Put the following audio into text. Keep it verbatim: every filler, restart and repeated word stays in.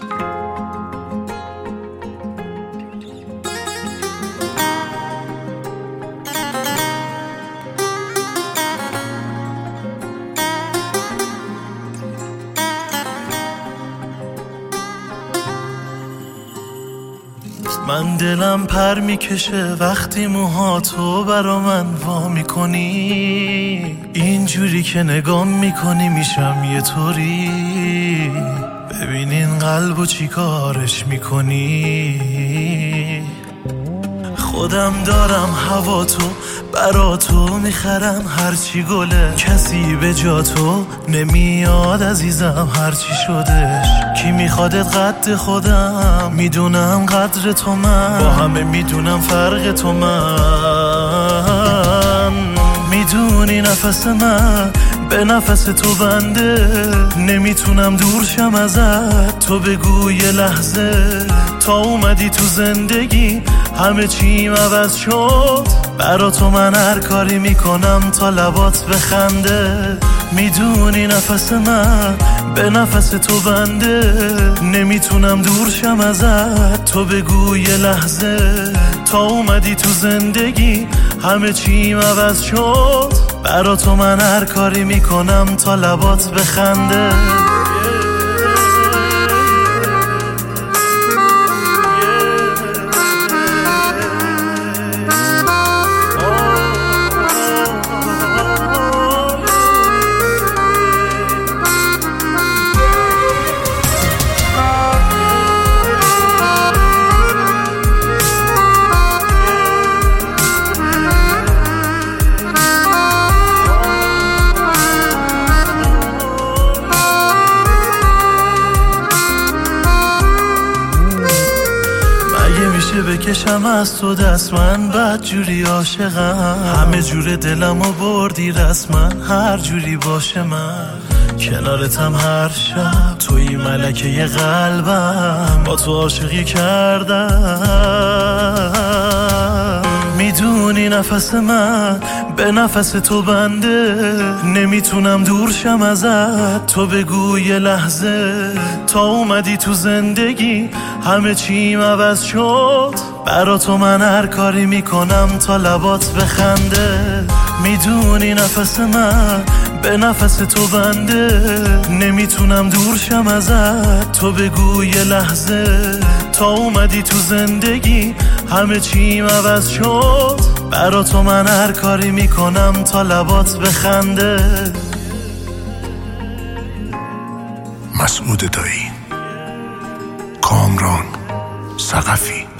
من دلم پر میکشه وقتی موهاتو برا من وا میکنی، اینجوری که نگام میکنی میشم یه طوری. ببین این قلبو چی کارش میکنی. خودم دارم هوا تو برا تو میخرم هرچی گله، کسی به جا تو نمیاد عزیزم هرچی شدش. کی میخوادت قد خودم، میدونم قدر تو من، با همه میدونم فرق تو من. میدونی نفس من به نفس تو بنده، نمیتونم دور شم ازت. تو بگو یه لحظه تا اومدی تو زندگی همه چیم عوض شد. برا تو من هر کاری میکنم تا لبات بخنده. میدونی نفس من به نفس تو بنده، نمیتونم دور شم ازت. تو بگو یه لحظه تا اومدی تو زندگی همه چیم عوض شد. برا تو من هر کاری میکنم تا لبات بخنده. میشه بکشم از تو دست، من بد جوری عاشقم. همه جور دلمو بردی رسما، هر جوری باشه من کنارتم هر شب. توی ملکه ی قلبم، با تو عاشقی کردم. میدونی نفس من به نفس تو بنده، نمیتونم دور شم ازت. تو بگو یه لحظه تا اومدی تو زندگی همه چیم عوض شد. برا تو من هر کاری میکنم تا لبات بخنده. میدونی نفس من به نفس تو بنده، نمیتونم دور شم ازت. تو بگو یه لحظه تا اومدی تو زندگی همه چیم عوض شد. برا تو من هر کاری میکنم تا لبات بخنده. مسعود دایی، کامران ثقفی.